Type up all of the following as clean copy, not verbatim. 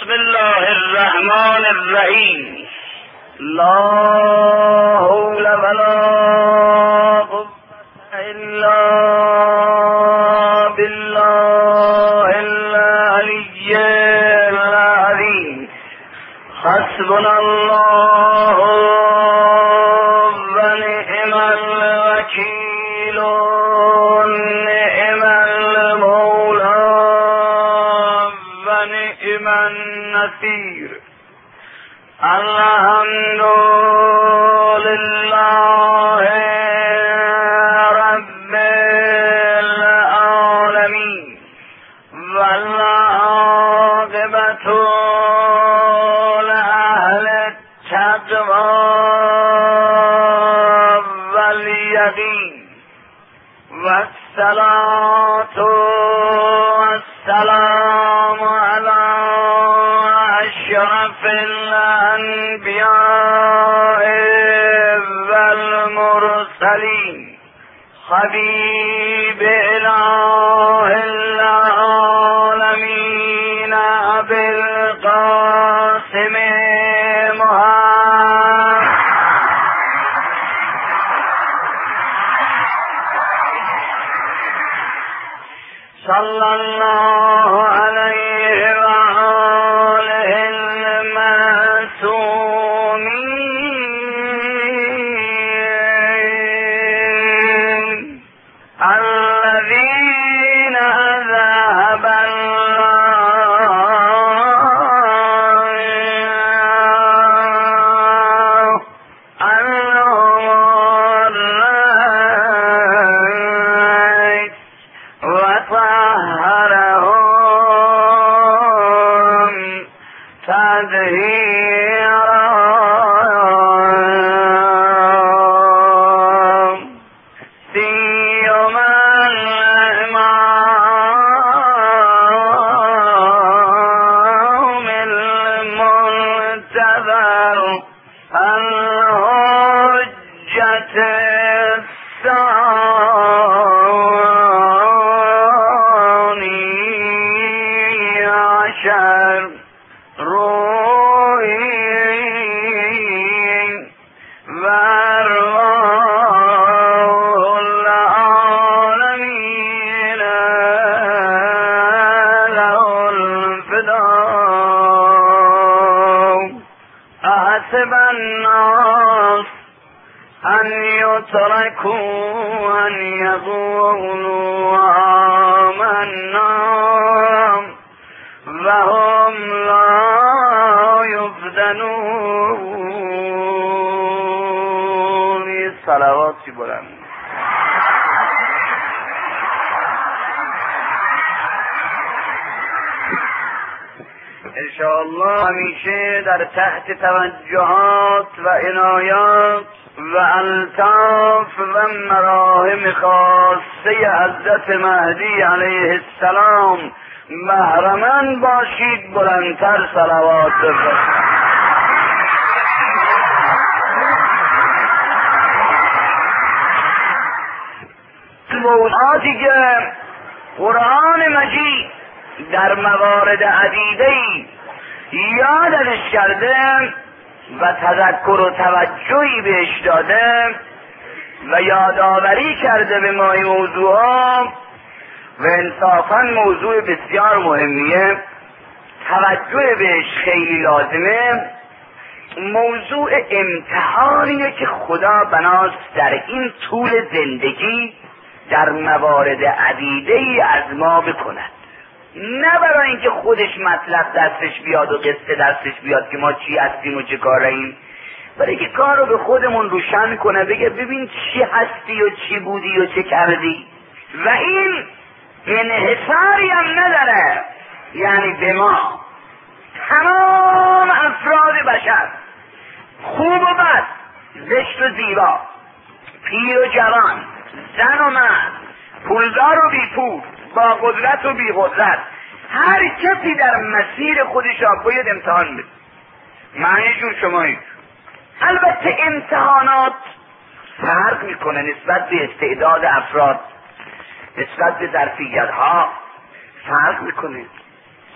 بسم الله الرحمن الرحیم. لا حول ولا قوة الا بالله العلی العظیم. حسبنا الله و نعم الوکیل و نعم المولا و نعم النصیر. الحمد لله رب العالمین و العاقبة لأهل التقوى والیقین و الصلاة والسلام علی اشرف الانبیاء والمرسلین حبیب اله العالمین ابی القاسم محمد صلی الله علیه و آله المعصومین الذین ذهب الله عنهم الرجس وطهرهم تطهیرا. سیما الامام المنتظر الحجة الثاني عشر روحی و ارواح العالمین له الفداء. احسب الناس ان یترکوا ان یقولوا آمنا و هم لا یفتنون. یه صلواتی بلند. انشاءالله همیشه در تحت توجهات و عنایات و الطاف و مراهم خاصه حضرت مهدی علیه السلام محرمن باشید. بلندتر صلوات بفرستید. موضوعاتی که قرآن مجید در موارد عدیده‌ای یادش کرده و تذکر و توجهی بهش داده و یادآوری کرده به ما این موضوعها و انصافاً موضوع بسیار مهمیه، توجه بهش خیلی لازمه. موضوع امتحانیه که خدا بناست در این طول زندگی در موارد عدیده‌ای از ما بکند، نه برای اینکه خودش مطلب دستش بیاد و قصه دستش بیاد که ما چی هستیم و چه کاراییم، برای اینکه کار رو به خودمون روشن کنه، بگه ببین چی هستی و چی بودی و چه کردی. و این انحصاری هم نداره، یعنی به ما تمام افراد بشر، خوب و بد، زشت و زیبا، پیر و جوان، زن و مرد، پولدار و بی پول، با قدرت و بی قدرت، هر کسی در مسیر خودش باید امتحان بده. معنی جون شمایی. البته امتحانات فرق میکنه نسبت به استعداد افراد، نسبت به ظرفیت ها فرق میکنه.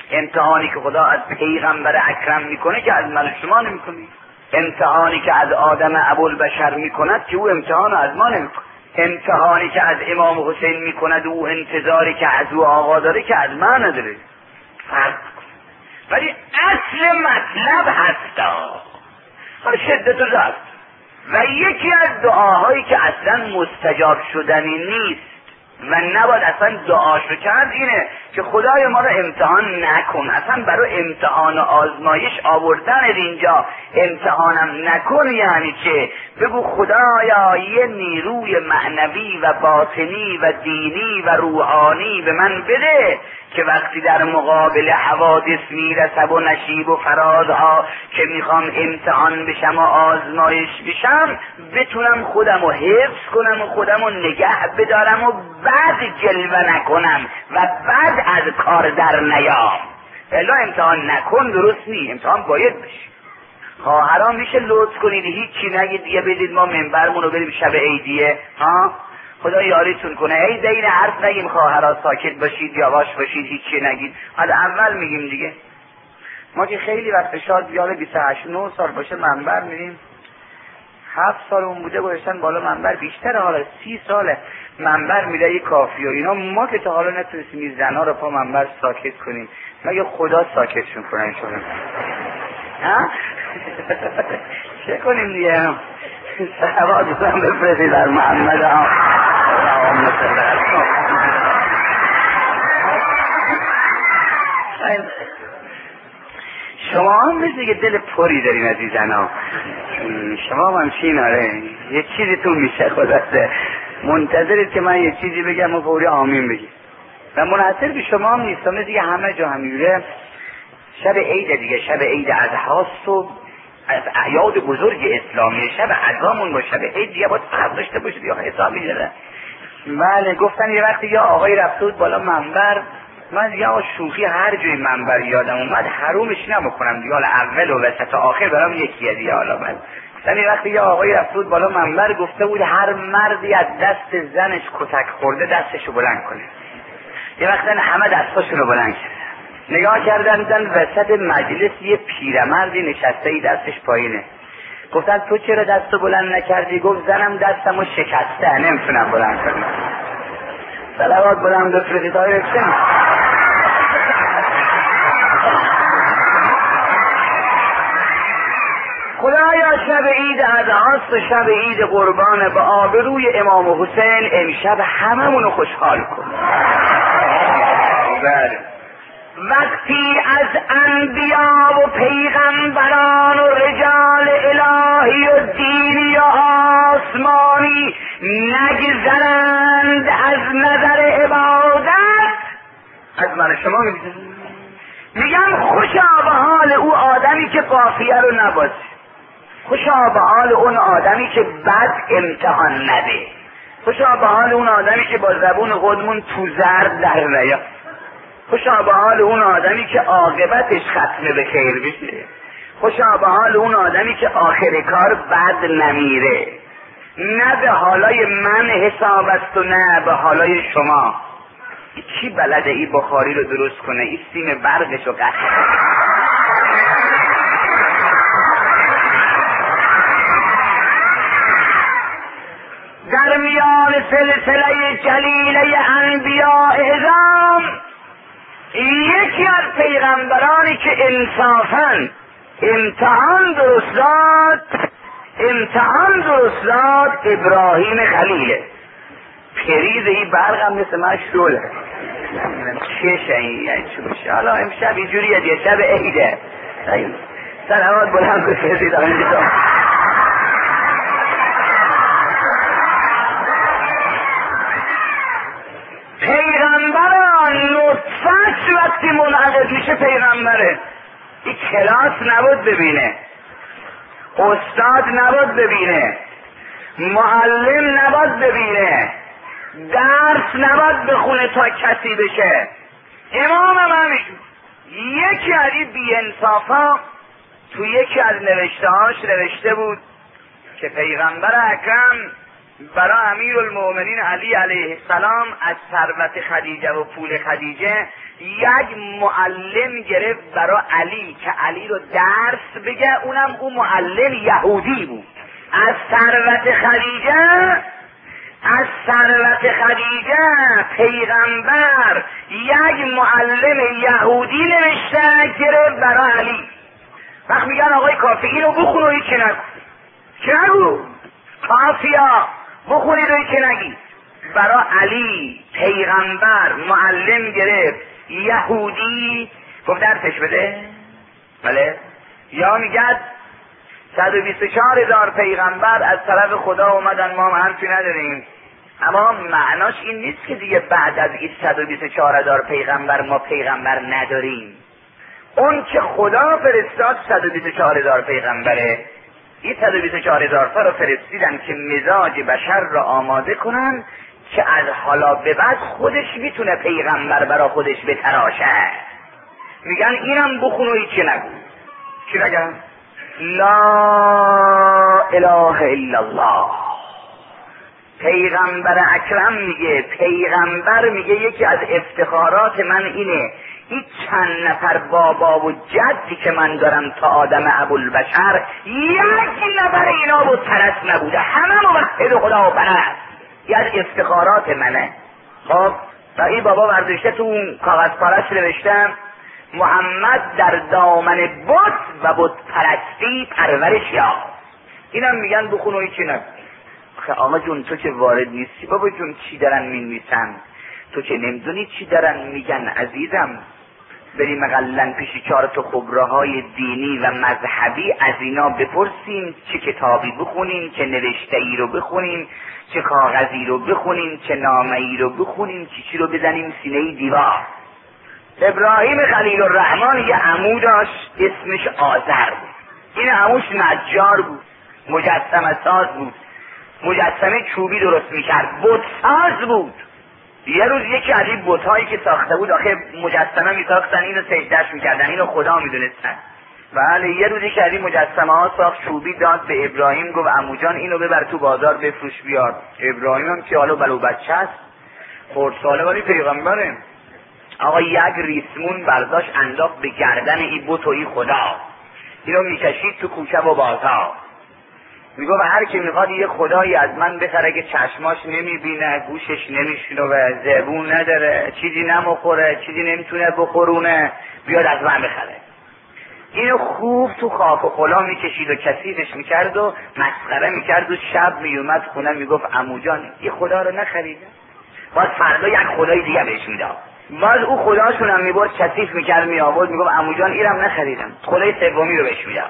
امتحانی که خدا از پیغمبر اکرم میکنه که از من شما نمیکنه. امتحانی که از آدم ابوالبشر میکند که او امتحان از ما نمیکنه. امتحانی که از امام حسین میکند او انتظاری که از او آقا داره که از من نداره. فرق ولی اصل مطلب هستا حالا شدت و ضعف. و یکی از دعاهایی که اصلا مستجاب شدنی نیست و نباید اصلا دعاشو کرد اینه که خدای ما رو امتحان نکن. اصلا برای امتحان و آزمایش آوردن اینجا امتحانم نکن یعنی چه؟ بگو خدایا یه نیروی معنوی و باطنی و دینی و روحانی به من بده که وقتی در مقابل حوادث میرسم و نشیب و فرازها که میخوام امتحان بشم و آزمایش بشم بتونم خودم رو حفظ کنم و خودم رو نگه بدارم و بعد جلوه نکنم و بعد از کار در نیام. الا امتحان نکن درست نی، امتحان باید بشه. خواهران میشه لطف کنید هیچی نگید دیگه، بدید ما منبرمون رو بریم شب عیدیه ها خدا یاریتون کنه. عید این حرف نگیم خواهران ساکت باشید یواش باشید هیچی نگید. حالا اول میگیم دیگه. ما که خیلی وقت شاد بیاره 28 9 سال باشه منبر میریم، 7 سال اون بوده گذاشتن بالا منبر، بیشتر حالا 30 ساله منبر میده یه کافی و اینا. ما که تا حالا نتونستیم این زنها رو پا منبر ساکت کنیم، مگه خدا ساکتشون کنن شما ها؟ چه کنیم دیگه؟ صحبات بزن بفرسید در محمد ها شما هم مثل که دل پری دارین از این زنها. شما هم چین آره یه چیزی تو میشه خداسته منتظرید که من یه چیزی بگم و فوری آمین بگید و منحصر به شما هم نیستم دیگه، همه جا همیوره. شب عید دیگه، شب عید اضحاست و از اعیاد بزرگ اسلامی، شب عزامون با شب عید دیگه باید فرق داشته باشید یا حسابی داره. بله گفتن یه وقتی یه آقای رفته بود بالا منبر، من دیگه شوخی هر جای منبر یادم اومد حرومش نمیکنم دیگه، حالا اول و وسط و آخر برام یکیه دیگه. حالا من گفتن یه وقتی یه آقای رفته بود بالا منبر گفته بود هر مردی از دست زنش کتک خورده دستشو بلند کنه. یه وقتی همه دستاشونو بلند کردن، نگاه کردن وسط مجلس یه پیرمردی نشسته ای دستش پایینه. گفتن تو چرا دستو بلند نکردی؟ گفت زنم دستمو شکسته نمیتونم بلند کنم. صلوات بلند بفرستید های رکشن. خدایا شب عید اضحاست و شب عید قربان به آبروی امام حسین امشب هممونو خوشحال کن. بله وقتی از انبیا و پیغمبران و رجال الهی و دینی و آسمانی نگذرند از نظر عبادت، از من شما میگم خوشا به حال او آدمی که قافیه رو نباشه، خوشا به حال اون آدمی که بد امتحان نده، خوشا به حال اون آدمی که با زبون خودمون تو زرد در نیا، خوشا به حال اون آدمی که عاقبتش ختمه به خیر بشه، خوشا به حال اون آدمی که آخر کار بد نمیره. نه به حالای من حساب است و نه به حالای شما. کی بلده ای بخاری رو درست کنه؟ این سیم برقش رو قطع در میان سلسله جلیله انبیاء اعظام یکی از پیغمبرانی که انصافاً امتحان درست داد ابراهیم خلیله. پریز این برق هم مثل من شوله چشه این چه باشه. حالا امشب اینجوریه دیگه، شب عیده. صلوات بلند بفرستید آمین. پیغمبران نطفه‌اش وقتی منعقد میشه پیغمبره. این کلاس نبود ببینه، استاد نبود ببینه، معلم نبود ببینه، درس نبود بخونه تا کسی بشه. امام همین یکی از این بی‌انصافا تو یکی از نوشته‌هاش نوشته بود که پیغمبر اکرم برای امیرالمؤمنین علی علیه السلام از ثروت خدیجه و پول خدیجه یک معلم گرفت برای علی که علی رو درس بگه، اونم اون معلم یهودی بود. از ثروت خدیجه پیغمبر یک معلم یهودی نوشته گرفت برای علی. وقت میگن آقای کافی اینو بخون و هیچی نگو، چی نگو؟ کافیا بخونید و هیچی نگی. برای علی پیغمبر معلم گرفت یهودی، گفت درسش بده. بله. یا میگد 124,000 پیغمبر از طرف خدا اومدن، ما حرفی نداریم. اما معناش این نیست که دیگه بعد از این 124,000 پیغمبر ما پیغمبر نداریم. اون که خدا فرستاد 124,000 پیغمبره. این 124,000 تا رو فرستیدن که مزاج بشر را آماده کنن که از حالا به بعد خودش میتونه پیغمبر برا خودش بتراشه. میگن اینم بخون و هیچی نگو. چی بگم؟ لا اله الا الله. پیغمبر اکرم میگه، پیغمبر میگه یکی از افتخارات من اینه این چند نفر بابا و جدی که من دارم تا آدم ابوالبشر یک نفر اینا بود پرست نبوده، همه موحد خدا و پرست. یه از افتخارات منه. خب و این بابا برداشته تو اون کاغذ پارش نوشتم محمد در دامن بت و بت پرستی پرورش یافت. اینم میگن بخون و هیچی نگو. آقا جون تو که وارد نیستی، بابا جون چی دارن مینویسن؟ تو که نمیدونی چی دارن میگن عزیزم. بریم اقلن پیش 4 تا خبراهای دینی و مذهبی از اینا بپرسیم، چه کتابی بخونیم، چه نوشته ای رو بخونیم، چه کاغذی رو بخونیم، چه نامه ای رو بخونیم، چی رو بزنیم سینه دیوار. ابراهیم خلیل الرحمن یه عمو داشت اسمش آذر بود. این عموش نجار بود، مجسمه ساز بود، مجسمه چوبی درست میکرد، بت ساز بود. یه روز یکی از این بت‌هایی که ساخته بود، آخه مجسمه میساختن اینو سجدهش میکردن، اینو خدا میدونستن. بله یه روزی که از این مجسمه ها ساخت، چوبی داد به ابراهیم، گفت عمو جان اینو ببر تو بازار بفروش بیار. ابراهیم هم که حالا بلو بچه است، خردساله ولی پیغمبره. آقا یک ریسمون برداشت انداخت به گردن این بت و این خدا، اینو میکشید تو کوچه و بازار. میگو هر کی میخواد یه خدایی از من بخره که چشماش نمیبینه، گوشش نمیشنوه، زبون نداره، چیزی نمیخوره، چیزی نمیتونه بخورونه، بیاد از من بخره. اینو خوب تو خاک و خلا میکشید و کثیفش میکرد و مسخره میکرد و شب میومد خونه میگفت عمو جان این خدا رو نخریده. باز فردا یک خدای دیگه بهش میداد. باز او خداشون هم میبرد کثیف میکرد میآورد میگفت عمو جان اینم نخریدم، خدای سومی رو بهش میداد.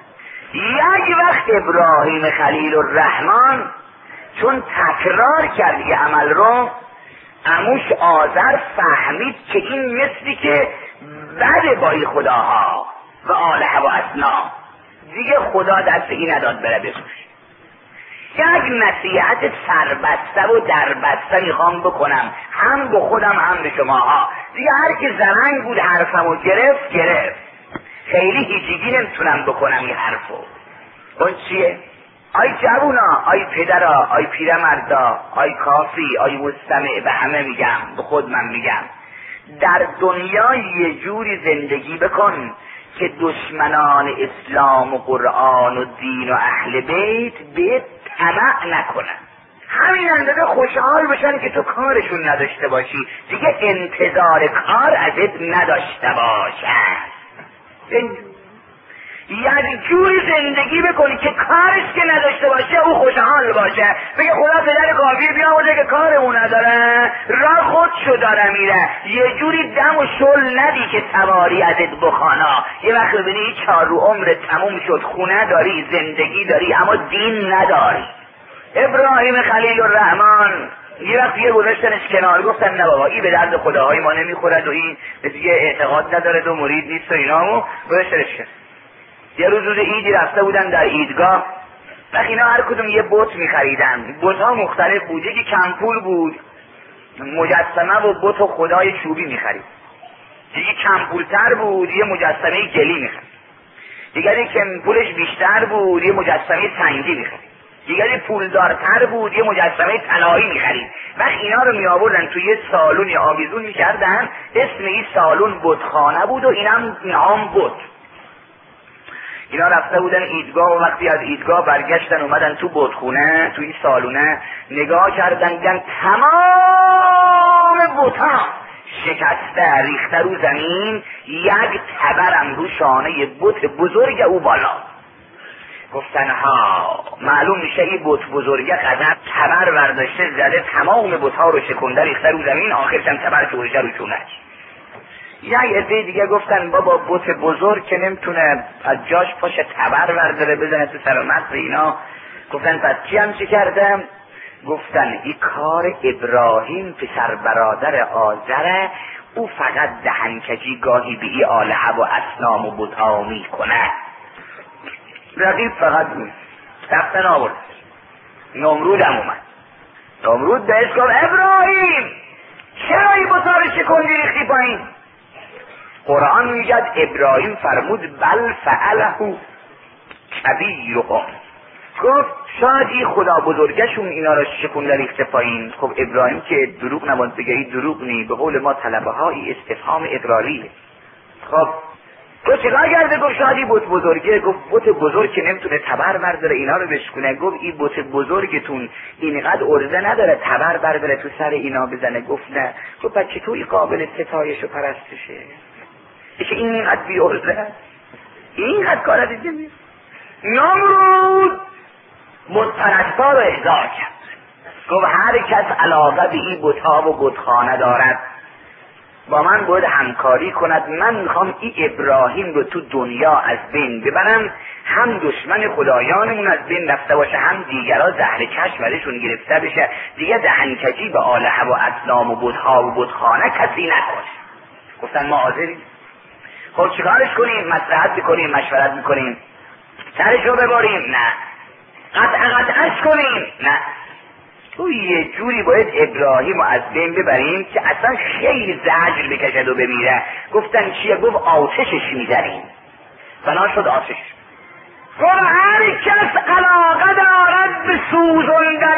یک وقت ابراهیم خلیل الرحمن چون تکرار کرد یه عمل رو، عموش آذر فهمید که این مثلی که بده با این خداها و آلهه و اصنام، دیگه خدا دست این نداد بره بفروش. یک نصیحت سربسته و دربسته میخوام بکنم، هم به خودم هم به شماها. دیگه هر که زرنگ بود حرفمو گرفت. خیلی هیچیگی نمیتونم بکنم این حرفو. اون چیه؟ آی جوونا، آی پدرا، آی پیرمردا، آی کافی، آی مستمع، به همه میگم، به خود من میگم، در دنیا یه جوری زندگی بکن که دشمنان اسلام و قرآن و دین و اهل بیت به طمع نکنن. همین اندازه خوشحال بشن که تو کارشون نداشته باشی، دیگه انتظار کار ازت نداشته باشن. یک جوری زندگی بکنی که کارش که نداشته باشه او خوشحال باشه، بگه خدا پدر کافی بیاموزه که کارمون نداره، راه خودشو داره میره. یه جوری دم و شل ندی که سواری ازت بخانا. یه وقت ببینی 4 عمر تموم شد، خونه داری، زندگی داری، اما دین نداری. ابراهیم خلیل الرحمن یه وقت یه گذاشتنش کنار، گفتن نه بابا این به درد خداهای ما نمیخورد و این دیگه اعتقاد نداره و مرید نیست و اینامو گذاشتنش کنار. یه روز عیدی رفته بودن در عیدگاه، وقت اینا هر کدوم یه بت میخریدن. بت‌ها مختلف بود، یکی کم پول بود مجسمه و بت و خدای چوبی میخرید، یکی کم پولتر بود یه مجسمه گلی میخرید، دیگری که پولش بیشتر بود یه مجسمه سنگی میخرید. دیگری پولدارتر بود یه مجسمه طلایی میخرید. وقت اینا رو میآوردن توی یه سالونی آویزون میکردن، اسم این سالون بتخانه بود و اینم نام بود. اینا رفته بودن ایدگاه و وقتی از ایدگاه برگشتن اومدن تو بتخونه، توی سالونه نگاه کردن، دیدن تمام بت‌ها شکسته ریخته رو زمین، یک تبرم رو شانه بت بزرگ او بالا. گفتن ها معلوم میشه این بت بزرگه غضب تبر برداشته زده تمام بت‌ها رو شکنده ریخته رو زمین، آخرشم تبر جوشه رو چونش. یک عده دیگه گفتن بابا بت بزرگ که نمیتونه از جاش پاشه تبر برداره بزنه تو سر و مغز اینا. گفتن پس کی هم چی کردم؟ گفتن این کار ابراهیم پسر برادر آزره، او فقط دهنکجی گاهی به ای آلهه و اصنام و بت‌ها میکنه. رقیب فقط بود رفتن آورد. نمرود هم اومد. نمرود بهش گفت ابراهیم چرا این بت‌ها رو شکندی ریختی پایین؟ قرآن میگد ابراهیم فرمود بل فعله کبیرهم. گفت شاید این خدا بزرگشون اینا رو شکونده ریخته پایین. خب ابراهیم که دروغ نباید بگه، این دروغ نی، به قول ما طلبه های استفهام اقراریه. خب گفت چیکار کرده؟ گفت شاید این بت بزرگه. گفت بت بزرگ که نمیتونه تبر برداره اینا رو بشکونه. گفت این بت بزرگتون اینقدر ارزه نداره تبر برداره تو سر اینا بزنه. گفت نه. گفت پس چطوری قابل ستایش و پرستشه؟ که اینقدر بی ارزه، اینقدر کار دیگه نیست. نمرود بتپرستا رو احضار کرد. گفت هر کس علاقه به این بت‌ها و بتخانه دارد با من باید همکاری کند. من میخوام این ابراهیم رو تو دنیا از بین ببرم، هم دشمن خدایانمون از بین رفته باشه، هم دیگرها زهر چشم ازشون گرفته بشه، دیگه دهنکجی به آلهه و اصنام و بت‌ها و بتخانه کسی نکنه. گفتن ما حاضریم. خب چیکارش کنیم؟ مصلحت میکنیم، مشورت میکنیم، سرش رو ببریم؟ نه. قطعش کنیم؟ نه. تو یه جوری باید ابراهیم رو از بین ببریم که اصلا خیلی زجر بکشد و بمیره. گفتن چیه؟ گفت آتشش میزنیم. بنا شد آتش. گفت هر کس علاقه دارد به سوزوندن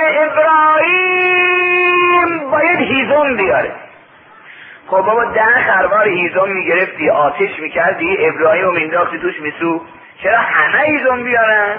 ابراهیم باید هیزم بیاره. خب بابا 10 خروار هیزم میگرفتی آتش میکردی ابراهیم رو مینداختی توش میسو، چرا همه هیزم بیارن؟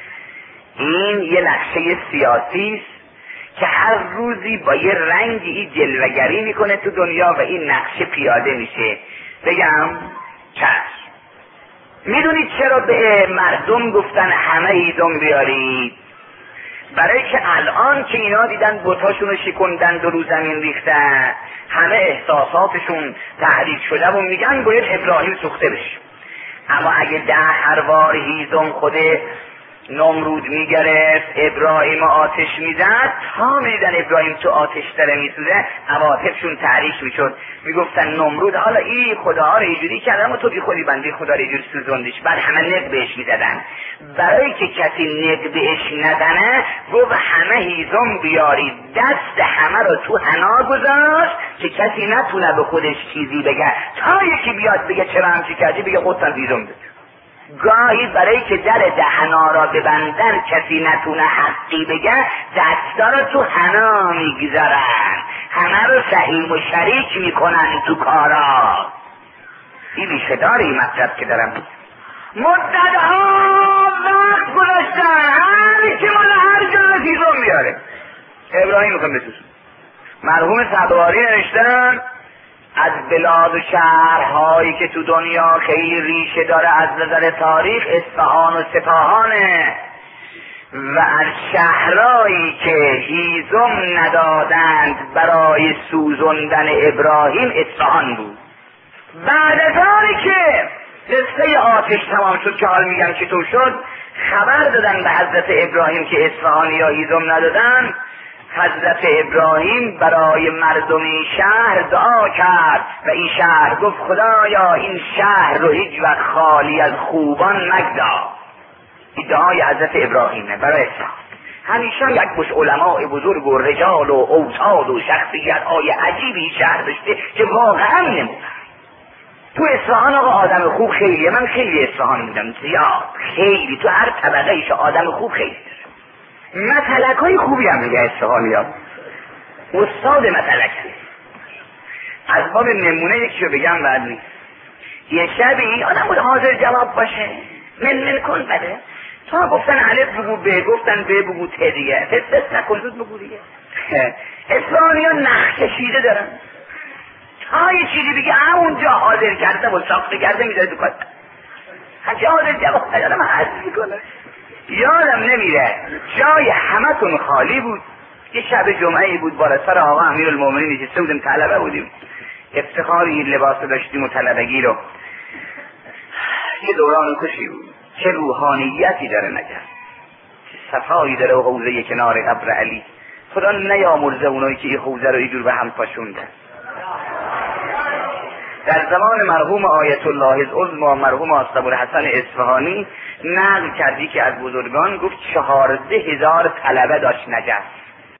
این یه نقشه سیاسی است که هر روزی با یه رنگی این جلوه‌گری میکنه تو دنیا و این نقشه پیاده میشه. بگم چشم. میدونید چرا به مردم گفتن همه هیزم بیارید؟ برای که الان که اینا دیدن بتاشون رو شکندن و رو زمین ریختن، همه احساساتشون تحریک شده و میگن باید ابراهیم سوخته بشه. اما اگه 10 خروار هیزم خود نمرود میگرفت ابراهیم آتش میزد، تا میدن ابراهیم تو آتش داره میسوزه، عواطفشون تحریک میشد. میگفتن نمرود حالا این خداها رو اینجوری کرد اما تو بی خودی بندی خدا رو اینجوری سوزوندیش. بعد همه نق بهش میزدن. برای که کسی نق بهش نزنه گفت همه هیزم بیارید، دست همه رو تو حنا گذاشت که کسی نتونه به خودش چیزی بگه. تا یکی بیاد بگه چرا همچی کردی بگه خودتان هیزم بده. گاهی برای که در دهنا را ببندن کسی نتونه حقی بگه، دستا رو تو حنا میگذارن، همه رو سهیم و شریک میکنن تو کارا. این ریشه داره این مطلب که دارم. مدتها وقت گذاشتن هر که مال هر جا هیزم بیاره. ابراهیم میخوام بسوزن. مرحوم صبواری نوشتن از بلاد و شهرهایی که تو دنیا خیلی ریشه داره از نظر تاریخ اصفهان و سپاهانه، و از شهرهایی که هیزم ندادند برای سوزوندن ابراهیم اصفهان بود. بعد از آنی که قصه آتش تمام شد که حال میگم چطور شد، خبر دادن به حضرت ابراهیم که اصفهانی یا هیزم ندادن. حضرت ابراهیم برای مردم این شهر دعا کرد و این شهر گفت خدایا این شهر رو هیچ وقت خالی از خوبان مگذار. این دعای حضرت ابراهیمه برای شهر. همیشه یک مش علماء بزرگ و رجال و اوتاد و شخصیت های عجیبی شهر داشته که واقعا نمونه. تو اصفهان آقا آدم خوب خیلیه. من خیلی اصفهان بودم، زیاد، خیلی، تو هر طبقه ایش آدم خوب خیلی. مطلق های خوبی هم میگه اصفهانی ها، استاد مطلق. از باب نمونه یکیشو بگم بعد نیست. یه شبی آدم بود حاضر جواب باشه، من کن بده، تا گفتن الف بگو ب، گفتن ب بگو ت دیگه، تست نکن زود بگو دیگه. اصفهانی ها نخ کشیده دارن، تا یه چیزی بگه همونجا حاضر کرده و ساخته کرده میذاره تو کار، هرچی حاضر جواب ندارم حضر میکنه. یادم نمیره جای همتون خالی بود، یه شب جمعه بود بالا سر آقا امیرالمومنین نشسته بودیم، طلبه بودیم، افتخاری این لباس داشتیم و طلبگی رو. چه دوران خوشی بود، چه روحانیتی داره نجف، چه صفایی داره و حوزه کنار قبر علی. خدا نیامرزه اونایی که این حوزه رو اینجور به هم پاشوندن. در زمان مرحوم آیت الله العظمی مرحوم ابوالحسن اصفهانی نقل کردی که از بزرگان گفت 14,000 طلبه داشت نجف.